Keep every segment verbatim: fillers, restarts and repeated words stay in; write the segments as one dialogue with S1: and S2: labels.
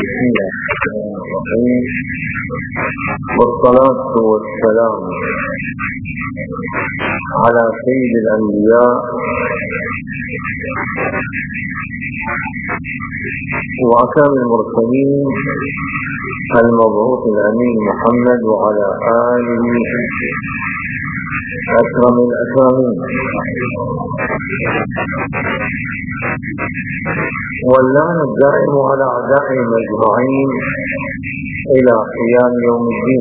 S1: بسم الله الرحمن الرحيم، والصلاة والسلام على سيد الأنبياء وأكرم المرسلين المبعوث الأمين محمد وعلى آله أكرم الأكرمين، واللعن الدائم على أعدائهم أجمعين إلى قيام يوم الدين.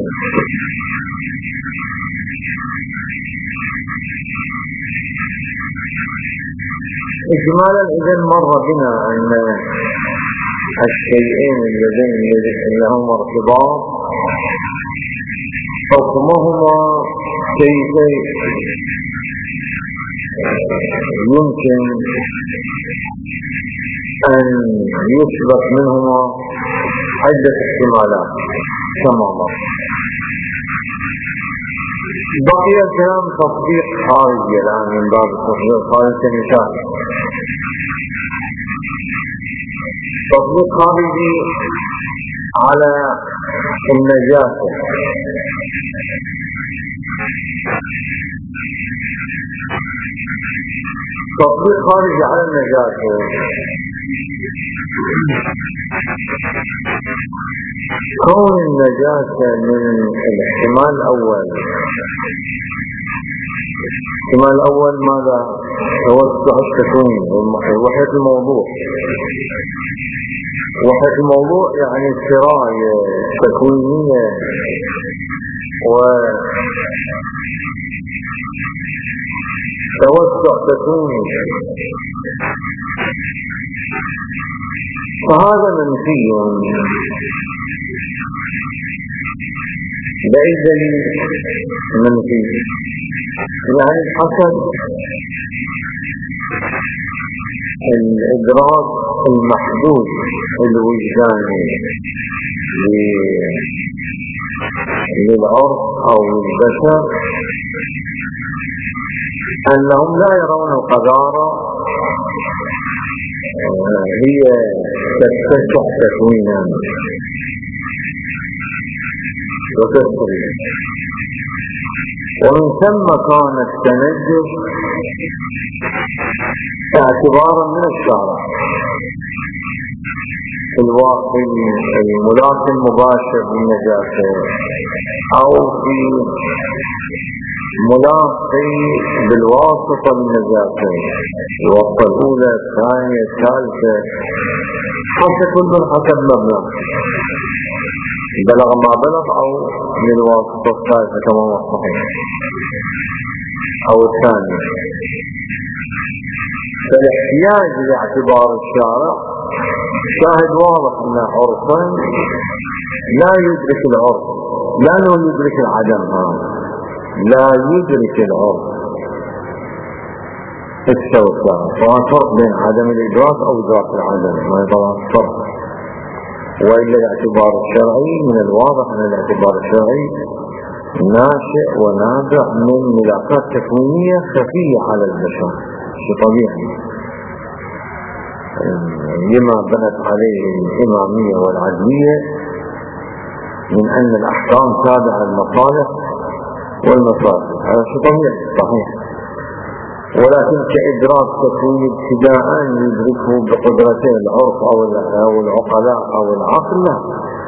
S1: إجمالا إذن مر بنا أن الشيئين اللذين لهما ارتباط حكمهما شيئين يمكن أن يثبت منهما عدة احتمالات كما مر. بقي الكلام تطبيق خارجي الآن من باب التطبيق خارجي مثال تطبيق خارجي على النجاسة. تطبيق خارجي على النجاسة كون النجاسة من الاحتمال الأول. الاحتمال الأول ماذا؟ توسع التكوين وحدة الموضوع. وحدة الموضوع يعني سراية تكوينية وتوسع تكويني، فهذا منفي. بأي دليل منفي؟ يعني حسب الإدراك المحدود الوجداني للعرف أو البشر أنهم لا يرون القذارة هي تتسع تكوينا وتسري، ومن ثم كان التنجس اعتبارا من الشارع الواقع الملاك المباشر بالنجاسة أو في ملاقي بالواسطة بالنجاسة، الواسطة الأولى الثانية الثالثة حتى كل حسب مبلغ بلغ ما بلغ أو للواسطة الثالثة كما هو الصحيح أو الثانية. فالاحتياج لاعتبار الشارع شاهد واضح أن عرفا لا يدرك العرف، لا يدرك العدم، لا يدرك العرف التوسع. فهذا فرق بين عدم الإدراك أو إدراك العدم، ما طبعا فرق. وإلا الاعتبار الشرعي من الواضح أن الاعتبار الشرعي ناشئ ونابع من ملاقات تكوينية خفية على البشر، شيء طبيعي لما بنت عليه الإمامية والعدلية من أن الأحكام تابعة للمصالح والمصالح، هذا شيء طبيعي صحيح. ولكن كإدراك تكويني ابتداء يدركه بقدرتين العرف أو العقلاء أو العقل لا.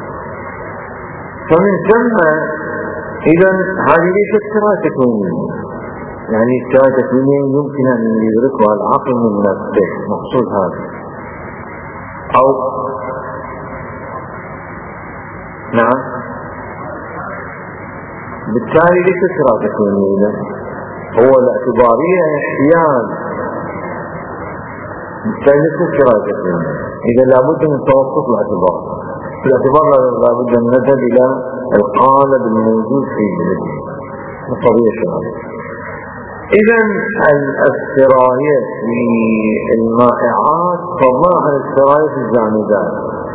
S1: فمن ثم إذا هذه ليست سراية تكوينية، يعني سراية تكوينية يمكن أن يدركها العقل من نفسه، مقصود هذا. أو نعم بالتالي ليست سراية تكوينية، هو الاعتبارية احتياج، بالتالي ليست سراية تكوينية. إذا لابد من توسط الاعتبار، الاعتبار لابد أن نذهب إلى القالب الموجود فيه الطبيعة الشرعية. إذا السراية في المائعات فضلا عن السراية في الجامدات،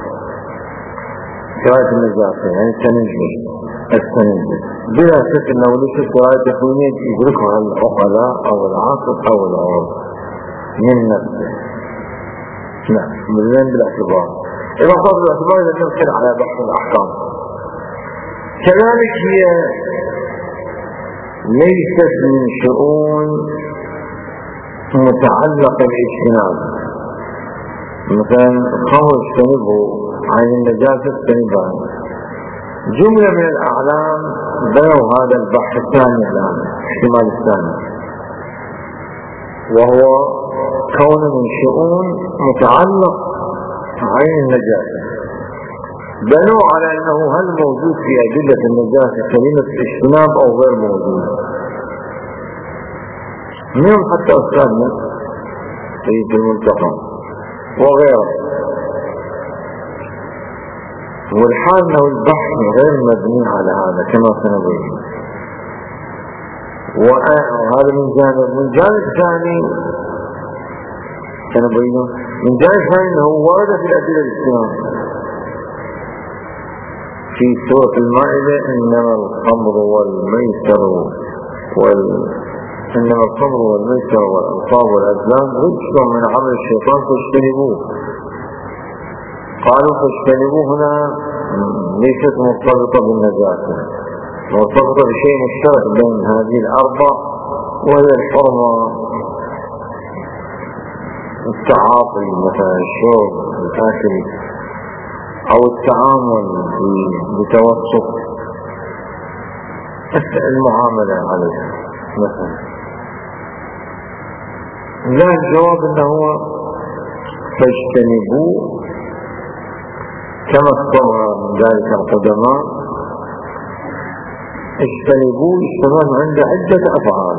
S1: سراية النجاسة يعني التنجس التنجس بلا شك أنه ليس سراية تكوينية يدركها العقلاء أو العاقل أو العرف من نفسه، نعم مليان بالاعتبار. إذا صار بالاعتبار إذا تدخل على بحث الأحكام. كذلك هي ليست من شؤون متعلق بالاجتناب، مثلا الخمر اجتنبه، عن النجاسة اجتنبها. جملة من الأعلام بنوا هذا البحث الثاني الآن، الاحتمال الثاني، وهو كون من شؤون متعلق عين النجاسة، بنوا على أنه هل موجود في أدلة النجاسة كلمة الاجتناب أو غير موجود. منهم حتى أستاذنا في المنتقى وغيره. والحال أنه البحث غير مبني على هذا كما سنبين، وهذا من جانب. من جانب ثاني سنبينه، من جانب ثاني أنه ورد في الأدلة الاجتماع في سورة المائدة إنما الخمر والميسر وال إنما الخمر والميسر والأنصاب والأزلام رجس من عمل الشيطان فاجتنبوه. قالوا فاجتنبوه هنا ليست مرتبطة بالنجاسة، مرتبطة بشيء مشترك بين هذه الأربع، وهي الحرمة، التعاطي مثلا الشرب الأكل أو التعامل بتوسط المعاملة عليها مثلا. لا، الجواب أنه هو فاجتنبوه كما اختبر من ذلك القدماء. اجتنبوه اشتمال عند عدة أفعال،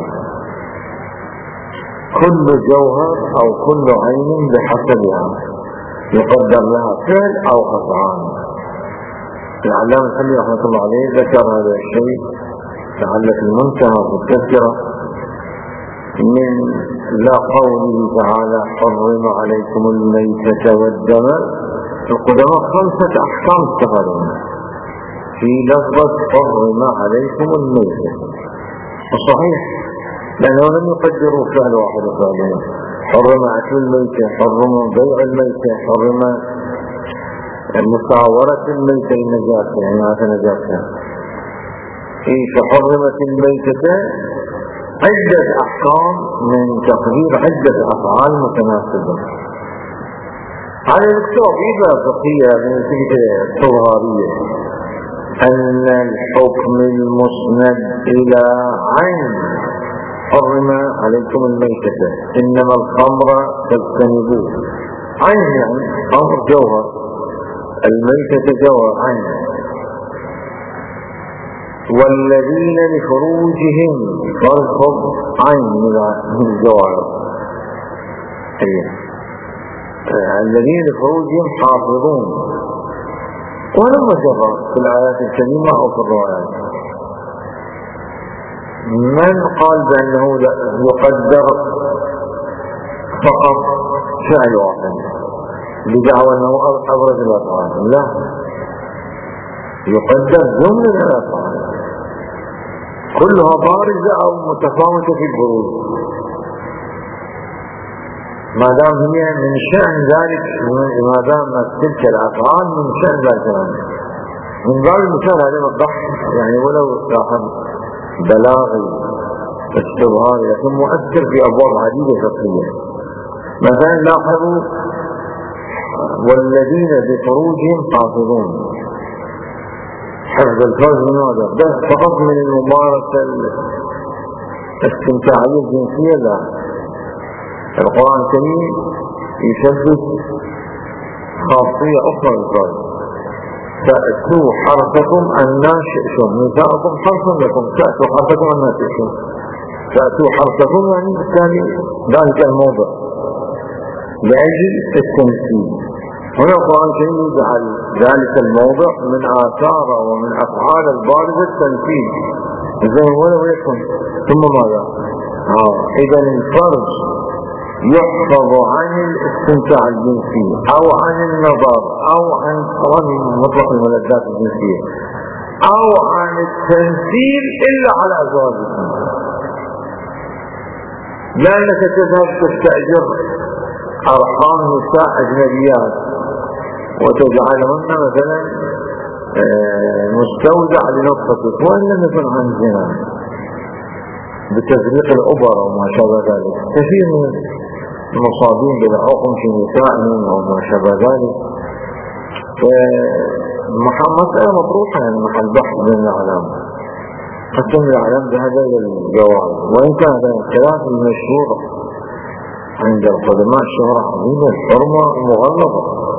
S1: كل جوهر أو كل عين بحسبها يقدر لها فعل أو أفعال. العلامة الحلي رحمة الله عليه ذكر هذا الشيء لعل في المنتهى في التذكرة من لا قوله تعالى حرم عليكم الميتة والدم. القدماء خمسة أحكام استفادوا في لفظة حرم عليكم الميتة، وصحيح لأنه لم يقدروا فعل واحد وفعلين. حرم أكل الميتة، حرم بيع الميتة، حرم مساورة الميتة النجاسة، يعني هذا نجاسة. إيه فحرمت الميتة عدة أحكام من تقدير عدة أفعال متناسبة. على المكتوب إذا فقية من تلك الطهارية أن الحكم المسند إلى عين حرم عليكم الميتة إنما الخمر فاجتنبوه. عين يعني خمر جوهر، الميتة جوهر عين. والذين لفروجهم فارخب عين من الجوهر، الذين لفروجهم حافظون. ولما جرى في الآيات الكريمة أو في الروايات من قال بأنه يقدر فقط فعل واحد بدعوى أنه أبرز الأفعال؟ لا، يقدر جملة الأفعال كلها بارزة أو متفاوتة في البروز، ما دام هي من شأن ذلك، ما دام تلك الأفعال من شأن ذلك. من باب المثال هذا الضح يعني ولو صاحب بلاغي استظهاري لكن مؤثر في أبواب عديدة فقهية. مثلا لاحظوا والذين بفروجهم حافظون، حفظ الفرج من هذا بس فقط من الممارسة الاستمتاعية الجنسية؟ لا، القرآن الكريم يثبت خاصية أخرى للفرج. تأتوا حرثكم أن شئتم، نساءكم حرث لكم، تأتوا حرثكم أن شئتم. تأتوا حرثكم يعني بالتالي ذلك الموضع لأجل التمثيل. هنا القرآن الكريم يجعل ذلك الموضع من آثار ومن أفعال البارزة التمثيل زي ولو يكن. ثم ماذا؟ آه. إذا الفرج يحفظ عن الاستمتاع الجنسي أو عن النظر أو عن مطلق الملذات الجنسية أو عن التمثيل إلا على أزواجه. لأنك تذهب تستأجر أرحام نساء أجنبيات وتجعلهن مثلا مستودع لنطفتك وإن لم يكن عن زنا بتفريق الأبر وما شابه ذلك. كثير من المصابين بالعقم في نسائهم أو ما شابه ذلك، مسألة مطروحة يعني محل بحث بين الأعلام، قسم الأعلام بهذا الجواب، وإن كان هذا الخلاف المشهور عند القدماء شهرة عظيمة حرمة مغلظة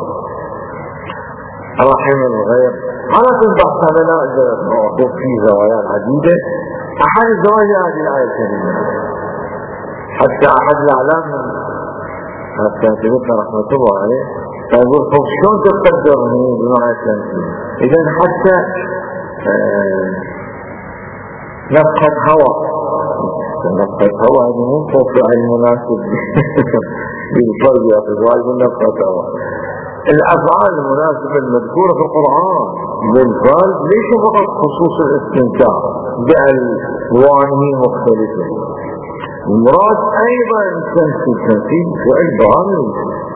S1: رحم الغير. على كل بحث هذا لا أعطوك فيه زوايا عديدة. أحد الزوايا هذه الآية الكريمة، حتى أحد الأعلام حتى تذكر رحمة الله عليه فيقول طب شلون تقدر بمعنى التمثيل؟ إذا حتى آه نفخة هواء، نفخة هواء هذه مو توقع المناسب بالفرق يا أخي، يقول نفخة هواء. الأفعال المناسبة المذكورة في القرآن بالفرق ليس فقط خصوص الاستمتاع بألوانه مختلفة، المراد أيضا تمثيل تمثيل فعل بارز،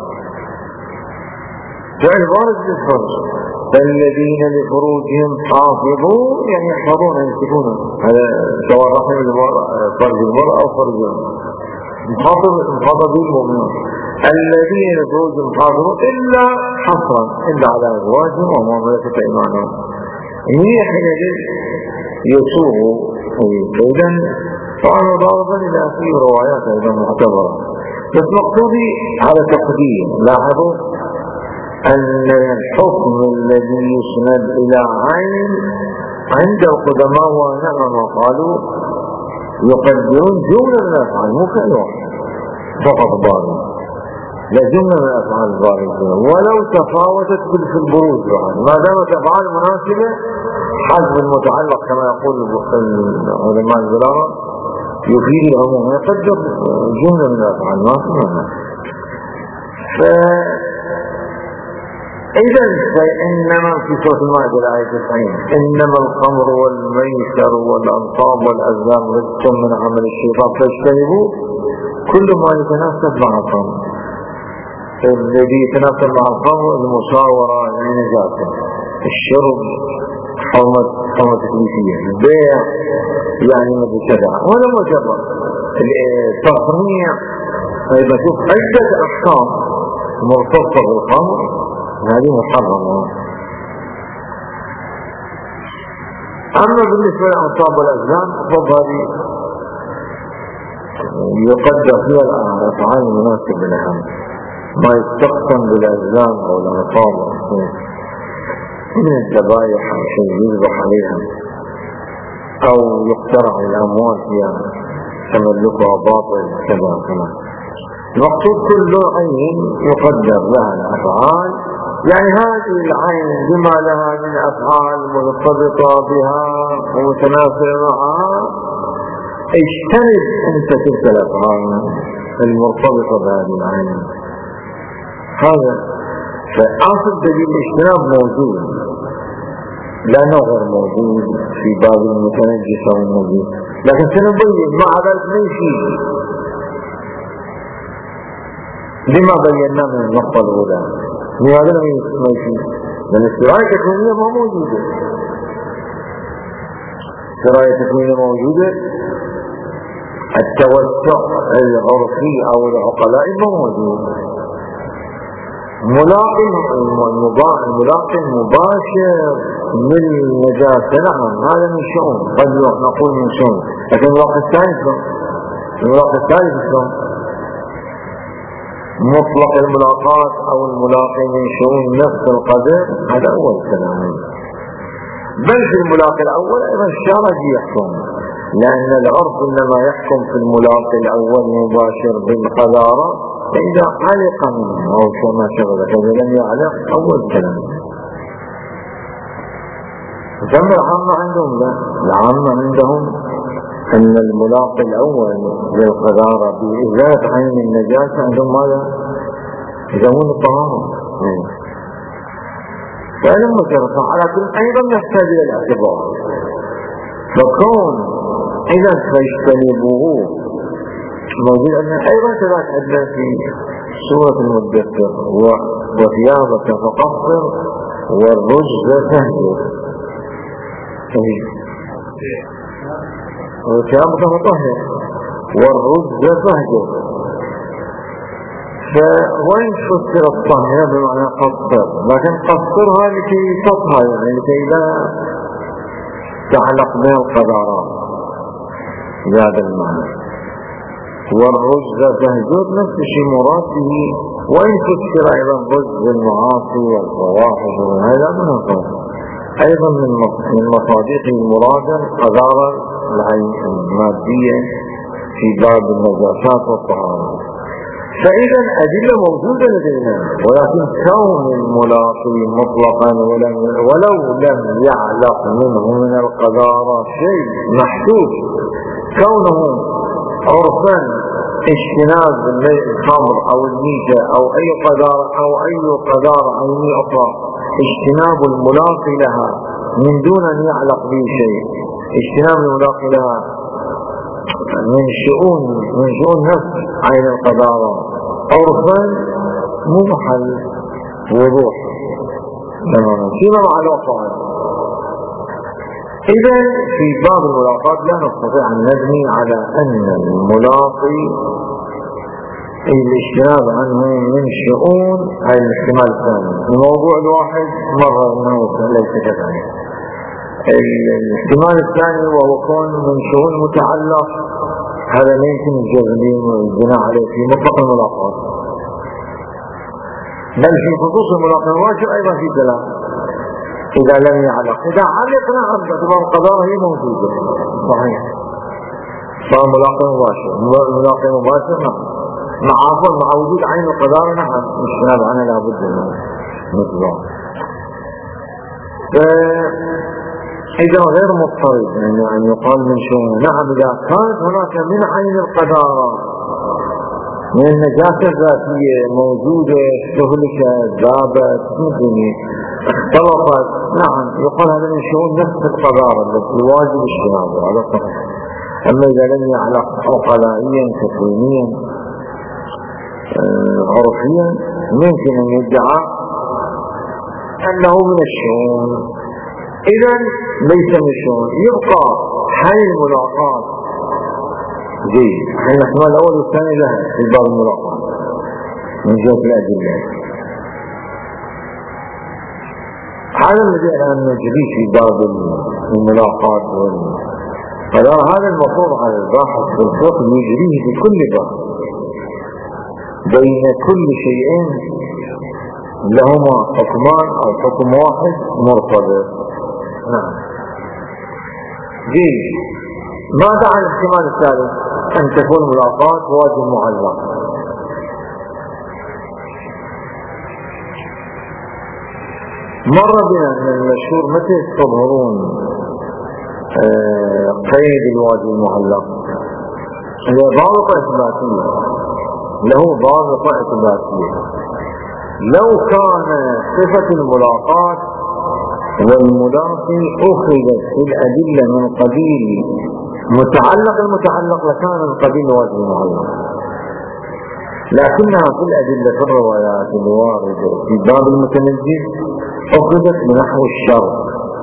S1: فعل بارز بالفرج. فالذين لفروجهم حافظون يعني يحفظون يمسكون، هذا سواء رحم فرج المرأة أو فرجهم، مخاطب مخاطب المؤمنين. الذين لفروجهم حافظون إلا حصرا إلا على أزواجهم وما ملكت أيمانهم. هي حينئذ يسوغ إذن طبعا مضاربا إلى في روايات أيضا معتبرة، بس مقصودي على تقديم. لاحظوا أن الحكم الذي يسند إلى عين عند القدماء ونعم قالوا يقدرون جملة من الأفعال مو كلمة فقط بارز، لا جملة من الأفعال البارزة ولو تفاوتت في البروز، ما دامت أفعال مناسبة حسب المتعلق كما يقول علماء البلاغة يفيد العموم، يقدر جملة من الأفعال ما في معنى. إذا فإنما في سورة المائدة الآية تسعين إنما الخمر والميسر والأنصاب والأزلام رجس من عمل الشيطان فاجتنبوه كل ما يتناسب مع الخمر. الذي يتناسب مع الخمر المشاورة يعني نجاسة، الشرب حرمة حرمة تكليفية، البيع يعني مبتدع، ولا مجرد التصنيع أيضا شوف عدة أحكام مرتبطة بالخمر هذه محرمة. أما بالنسبة للأنصاب والأزلام فهذه يقدر فيها الأفعال المناسبة لها، ما يستقسم بالأزلام أو الأنصاب من الذبائح أو شيء يذبح عليها أو يقترع الأموال فيها تملكها باطل كذا كذا. المقصود كل عين يقدر لها الأفعال، يعني هذه العين بما لها من أفعال مرتبطة بها ومتناسبة معها اجتنب أنت تلك الأفعال المرتبطة بهذه العين. هذا فأصل دليل الاجتناب موجود، لأنه غير موجود في باب المتنجس أو الموجود، لكن سنبين مع ذلك ما يشيء لما بينا من النقطة الأولى. لماذا لم يشيء؟ لأن السراية التكوينية ما موجودة، السراية التكوينية موجودة، التوسع العرفي أو العقلائي ما موجود. ملاقي الملاقي المباشر من النجاسة نعم هذا من شؤون، قد نقول من شؤون، لكن الملاقي الثاني شلون؟ الملاقي الثالث شلون؟ مطلق الملاقات أو الملاقي من شؤون نفس القدر هذا أول كلام. بل في الملاقي الأول أيضا الشرع يحكم، لأن العرف إنما يحكم في الملاقي الأول مباشر بالقذارة، فإذا علق منه أو كما شغل فإذا لم يعلق أول كلام. ثم العامة عندهم لا، العامة عندهم أن الملاقي الأول للقذارة بإزالة عين النجاسة عندهم ماذا؟ يسمون الطهارة. فلما ترفع على كل أيضا يحتاج إلى الاعتبار، فكون إذا فاجتنبوه موجود أن أيضا كذلك عندنا في سورة المدثر وثيابك فطهر والرجز فاهجر. وثيابك فطهر والرجز فاهجر. فوين فسر الطهر بمعنى قصر، لكن قصرها لكي تطهر، يعني لكي لا تعلق بها القذارات بهذا المعنى. والرجز فاهجر نفس الشيء مراد به. وإن فسر أيضا رجز المعاصي والفواحش وهذا من القذار أيضا من مصادق المرادة قذارة المادية في باب النجاسات والطهارة. فإذا الأدلة موجودة لدينا، ولكن كون الملاقي مطلقا ولو لم يعلق منه من القذارة شيء محسوس، كونه عرفا اجتناب الخمر أو الميتة أو أي قذارة أو أي قذارة أو أخرى، اجتناب الملاقي لها من دون أن يعلق به شيء، اجتناب الملاقي لها من شؤون من شؤون نفس عين القذارة عرفا مو محل وضوح تماما فيما مع الوقوع. إذا في باب الملاقات لا نستطيع أن نبني على أن الملاقي الاجتناب عنه من شؤون هاي الاحتمال الثاني. الموضوع الواحد مرة أنه ليس كذلك. الاحتمال الثاني وهو كون من شؤون متعلق، هذا لا يمكن الجزم والبناء عليه في مطلق الملاقات، بل في خصوص الملاقات المباشر أيضا في كلام إذا لم يعلق. إذا علق نعم باعتبار القذارة هي موجودة صحيح، فملاقي مباشر ملاقي مباشر نعم مع عفوا مع وجود عين القذارة نعم اجتناب عنها لابد من مطلق. إذا غير مضطرد يعني أن يقال من شؤون. نعم إذا كانت هناك من عين القذارة من النجاسة الذاتية موجودة استهلكت ذابت مثل اختلطت، نعم يقال هذا من شؤون نفس القذارة التي واجب اجتنابها على صحيح. أما إذا لم يعلق عقلائيا تكوينيا عرفيا ممكن أن يدعى أنه من الشؤون. إذا ليس من الشؤون، يبقى حي الملاقات جيد، حي الاحتمال الأول والثاني لها في باب الملاقات من جهة الأدلة. هذا الذي الآن نجري في باب الملاقات والقذارة، هذا المفروض على الباحث في الفقه يجريه في كل باب بين كل شيئين لهما حكمان أو حكم واحد مرتبط. نعم جيد. ماذا عن الاحتمال الثالث أن تكون ملاقات واجب معلق؟ مر بنا من المشهور متى تظهرون آه قيد الواجب المعلق؟ له ضابطة إثباتية، له ضابطة إثباتية. لو كان صفة الملاقات والملاقي أخذت في الأدلة من قبيل متعلق المتعلق لكان من قبيل واجب المعلق، لكنها في الأدلة في الروايات الواردة في باب المتنزل أخذت بنحو الشرط.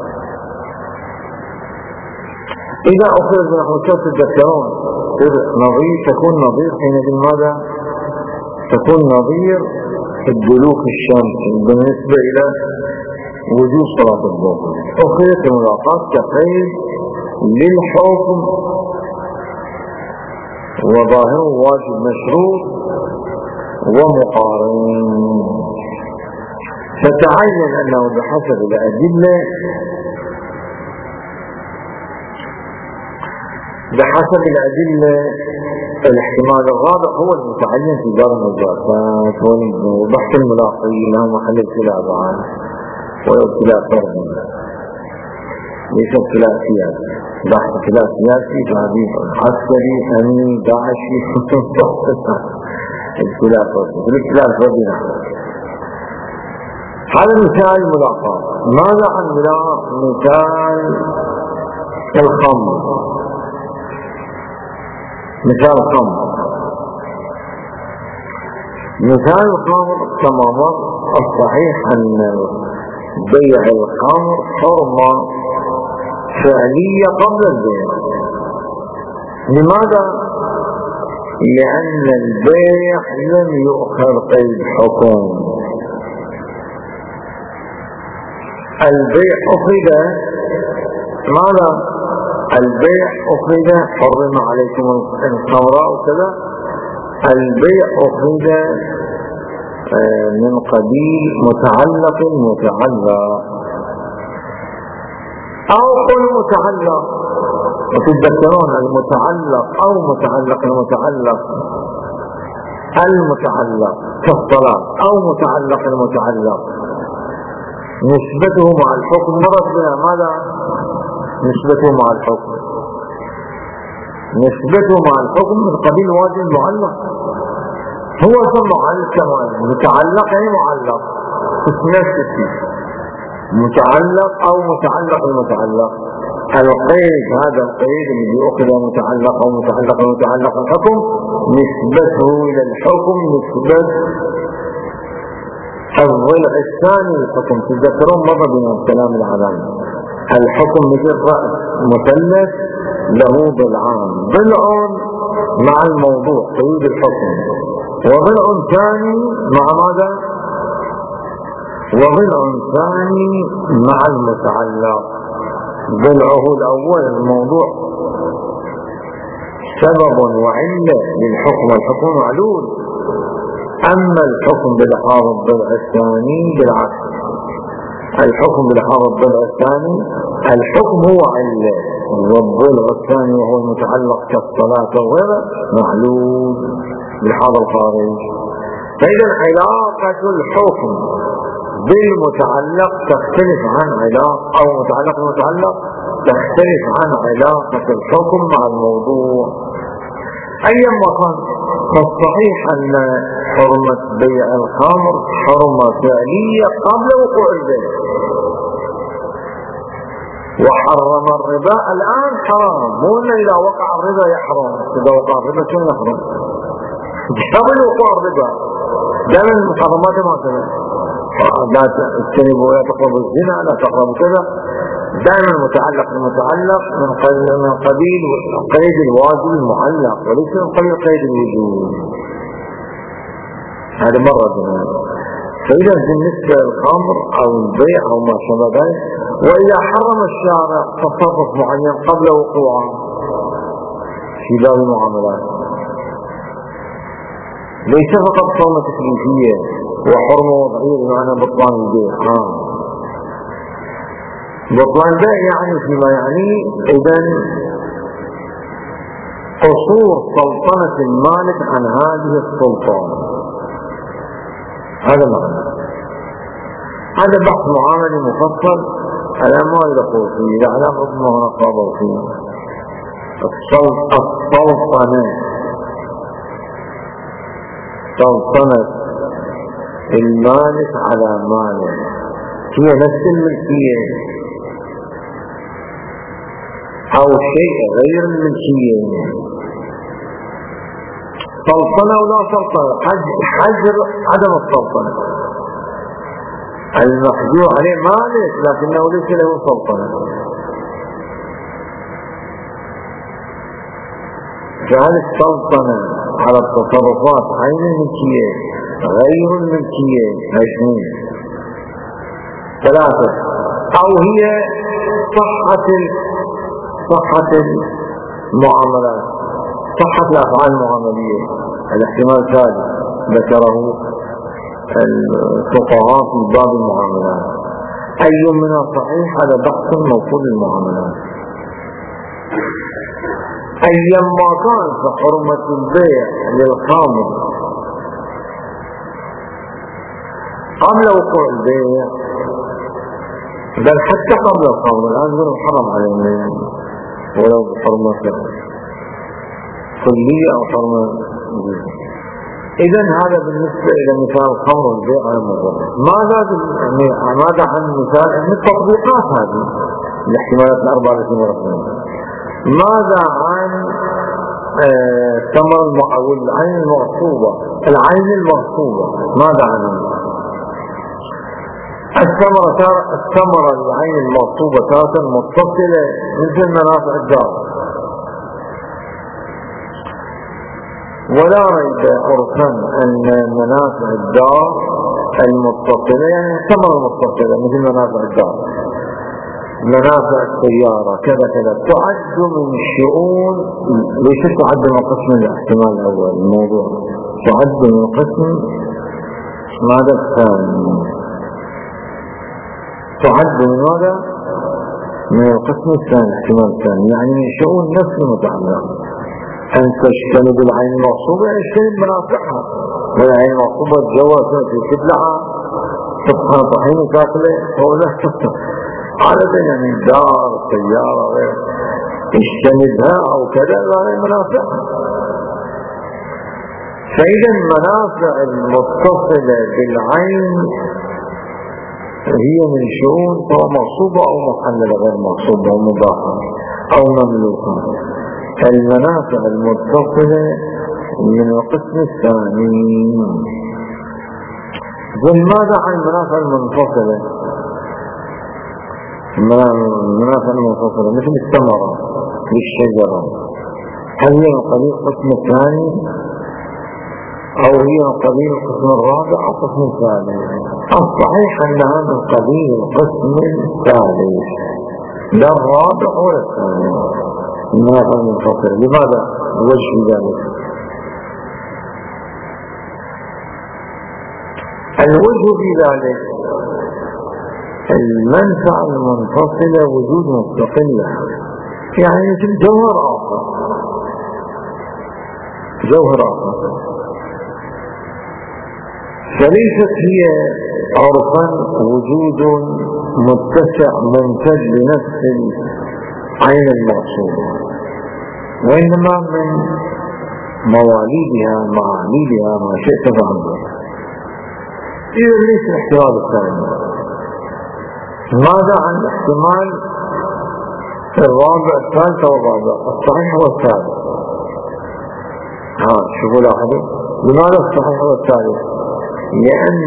S1: إذا أخذت بنحو الشرط تذكرون نظير تكون نظير حينئذ ماذا؟ تكون نظير الدلوك الشمسي بالنسبة إلى وجود صلاة الظهر. أخذت الملاقات كقيد للحكم وظاهر واجب مشروط ومقارن، فتعين أنه بحسب الأدلة بحسب الأدلة الاحتمال الرابع هو المتعين في باب النجاسات وبحث الملاقي له محل ابتلاء عنه وابتلاء فردي ليس ابتلاء سياسي. بحث ابتلاء سياسي تعبير عسكري أمين داعشي ابتلاء فردي الابتلاء الفردي نحن. هذا مثال الملاقات. ماذا عن مثال الخمر؟ مثال الخمر مثال الخمر كما مر الصحيح أن بيع الخمر حرمة فعلية قبل البيع. لماذا؟ لأن البيع لم يؤخذ قيد حكم. البيع أخذ ماذا؟ البيع أخذ حرم عليكم الخمر وكذا. البيع أخذ من قبيل متعلق متعلق أو كل متعلق. وتذكرون المتعلق أو متعلق المتعلق المتعلق كالصلاة أو متعلق المتعلق نسبته مع الحكم مرت بها. ماذا نسبته مع الحكم؟ نسبته مع الحكم من قبيل واجب المعلق. هو معلق كمان متعلق أي معلق نفس الشيء متعلق أو متعلق المتعلق. القيد هذا القيد الذي يؤخذ متعلق أو متعلق متعلق الحكم نسبته إلى الحكم نسبة الضلع الثاني للحكم. تذكرون مر بنا الكلام العلامي الحكم مثل رأس مثلث له ضلعان، ضلع مع الموضوع قيود الحكم وضلع ثاني مع ماذا؟ وضلع ثاني مع المتعلق. ضلعه الأول الموضوع سبب وعلة للحكم والحكم معلول. أما الحكم بلحاظ الضلع الثاني بالعكس، الحكم بلحاظ الضلع الثاني الحكم هو علة والضلع الثاني وهو المتعلق كالصلاة وغيره معلول بلحاظ الخارج. فإذا علاقة الحكم بالمتعلق تختلف عن علاقة أو متعلق المتعلق تختلف عن علاقة الحكم مع الموضوع. أيما كان فالصحيح أن حرمة بيع الخمر حرمة فعلية قبل وقوع البيع، وحرم الربا الآن حرام، مو إلا إذا وقع الربا يحرم. إذا وقع الربا شنو يحرم؟ قبل وقوع الربا. دائما المحرمات ما تنسى لا تجتنبوا ولا تقربوا الزنا لا تقربوا كذا. دائما المتعلق المتعلق من قبيل قيد الواجب المعلق وليس من قبيل قيد الوجوب. هذا مرة بنا. فإذا بالنسبة للخمر أو البيع أو ما شابه ذلك، وإذا حرم الشارع تصرف معين قبل وقوعه في باب المعاملات ليس فقط حرمة تكليفية وحرمة وضعية بمعنى بطلان البيع. آه. بطلان البيع يعني فيما يعني إذن قصور سلطنة المالك عن هذه السلطان. هذا معنى. هذا بحث معاملي مفصل على ما يدخل فيه إذا على ربما هنا قابل فيه. السلطنة سلطنة المالك على ماله هي نفس الملكية أو شيء غير الملكية. سلطنة ولا سلطنة، حجر عدم السلطنة. المحجور عليه مالك لكنه ليس له سلطنة. جعل السلطنة على التصرفات عين الملكية غير الملكية اثنين. ثلاثة أو هي صحة صحة المعاملات، صحة الأفعال المعاملية. الاحتمال الثالث ذكره الفقهاء في باب المعاملات. أي منها صحيح؟ هذا بحث موصول للمعاملات. أيما كان فحرمة البيع للخامر قبل وقوع البيع، بل حتى قبل الخمر الآن يقول حرم على البيع ولو بحرمة كلية أو حرمة جزئية. إذن هذا بالنسبة إلى مثال الخمر والبيع على المضر. ماذا ماذا عن مثال التطبيقات هذه الاحتمالات الأربعة التي مرتبة؟ ماذا عن ثمر أو العين المغصوبة؟ العين المغصوبة ماذا عنه؟ الثمرة الثمرة العين المغصوبة تارة متصلة مثل منافع الدار، ولا ريب عرفا أن منافع الدار المتصلة يعني الثمرة المتصلة مثل منافع الدار، منافع السيارة كذا كذا تعد من شؤون، ليش تعد من قسم الاحتمال الأول الموضوع، تعد من قسم ماذا الثاني، تعد من ماذا؟ من القسم الثاني الاحتمال الثاني، يعني من شؤون نفس المتعلق، أن تجتنب العين المغصوبة يجتنب منافعها، والعين المغصوبة تجوز في كبلها تبقى طحين كاكلة ولا تفتح عادة يعني دار سيارة اجتنبها أو كذا لا منافعها. فإذا المنافع المتصلة بالعين هي من شؤون سواء مغصوبة أو محللة غير مغصوبة أو مباحة أو مملوكة. المنافع المتصلة من القسم الثاني. ماذا عن المنافع المنفصلة؟ المنافع المنفصلة مثل الثمرة للشجرة، هل هي من قبيل القسم الثاني أو هي من قبيل القسم الرابع أو القسم الثالث؟ الصحيح أنها من قبيل القسم الثالث لا الرابع ولا الثاني. المنافع المنفصلة لماذا؟ وجه ذلك الوجه في ذلك المنفعة المنفصلة وجود مستقلة، يعني مثل جوهر آخر جوهر آخر فليست هي عرفا وجود متسع ممتد لنفس العين المقصودة، وإنما من مواليدها معاليدها ما شئت فعله. إذا ليس الاحتمال الثاني. ماذا عن الاحتمال الرابع الثالث والرابع؟ الصحيح والثالث. ها شوفوا لاحظوا لماذا الصحيح والثالث؟ لأن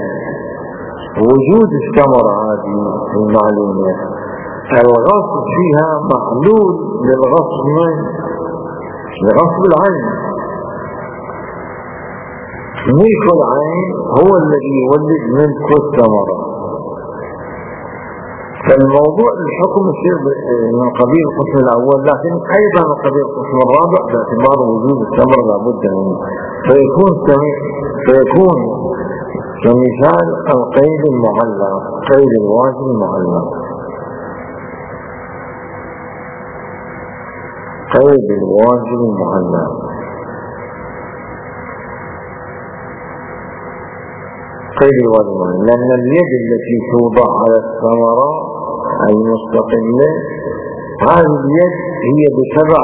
S1: وجود الثمرة هذه المعلومة الغصب فيها معلول للغصب من لغصب العين. ملك العين هو الذي يولد ملك الثمرة، فالموضوع الحكم يصير من قبيل القسم الأول لكن أيضا من قبيل القسم الرابع باعتبار وجود الثمرة لابد منه، فيكون فيكون كمثال القيد المعلق، قيد الواجب المعلق، قيد الواجب المعلق. قيد الواجب المعلق لأن اليد التي توضع على الثمرة المستقلة هذه اليد هي بتبع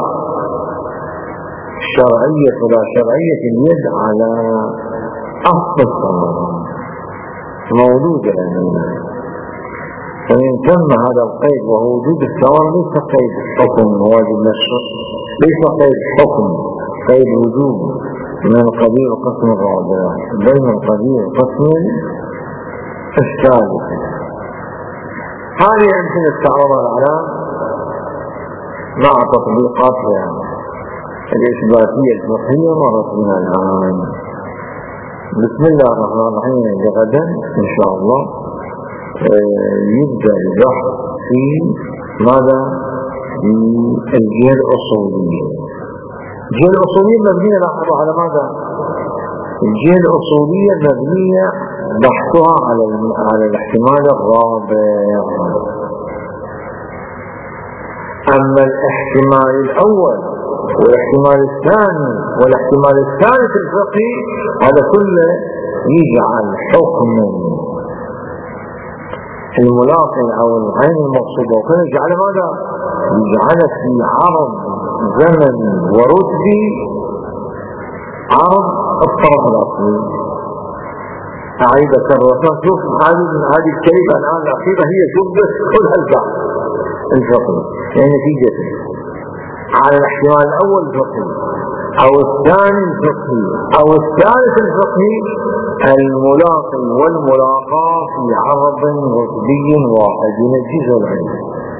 S1: شرعية ولا شرعية اليد على أصل الثمرة موجودة لنا، فإن تم هذا القيد وهو وجود الثمرة ليس قيد حكم واجب نشر، ليس قيد حكم قيد وجود من قبيل القسم الرابع بل من قبيل القسم الثالث. هذه أمثلة استعراض الأعلام مع تطبيقاتها الإثباتية الفقهية مرت من الآن. بسم الله الرحمن الرحيم. غدا إن شاء الله يبدأ البحث في ماذا؟ في الجهة الأصولية. الجهة الأصولية مبنية لاحظوا على ماذا؟ الجهة الأصولية مبنية بحثها على على الاحتمال الرابع. أما الاحتمال الأول والاحتمال الثاني والاحتمال الثالث الفقهي هذا كله يجعل حكم الملاقي أو العين المقصودة وكذا يجعل ماذا؟ يجعل في عرض زمن ورتبي عرض الطرف الأصلي. أعيد أكرر شوف هذه هذه الكلمة الآن الأخيرة هي جملة كل هالبحث الفقهي يعني نتيجة على الاحتمال الأول الفقهي أو الثاني الفقهي أو الثالث الفقهي الملاقي والملاقاة في عرض رتبي واحد ينجز العلم.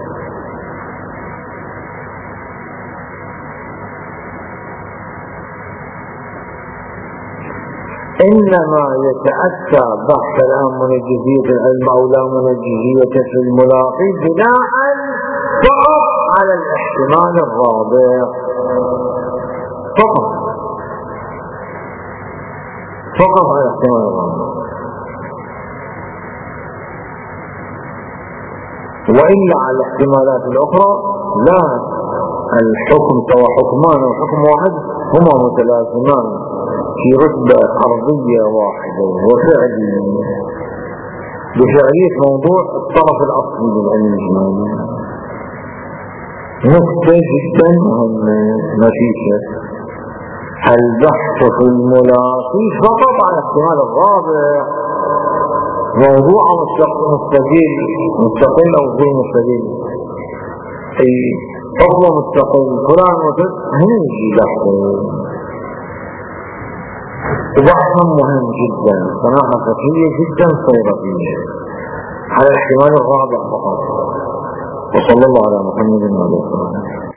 S1: إنما يتأتى بحث الآن منجزية العلم أو لا منجزية في الملاقي بناء فقط على الاحتمال الرابع فقط فقط على الاحتمال الرابع، وإلا على الاحتمالات الأخرى لا، الحكم سواء حكمان أو حكم واحد هما متلازمان في رتبة أرضية واحدة وفعلية بفعلية موضوع الطرف الأصلي للعلم الإجمالي. نقطة جدا مهمة نتيجة البحث في الملاقي فقط على الاحتمال الرابع، موضوع مستقل مستقل أو غير مستقل، أي فضل مستقل فلان وفد هنجي بحثه، وبحث مهم جدا صناعة فقهية جدا صيغوية على الاحتمال الرابع فقط. وصلى الله على محمد وعلى آله وصحبه.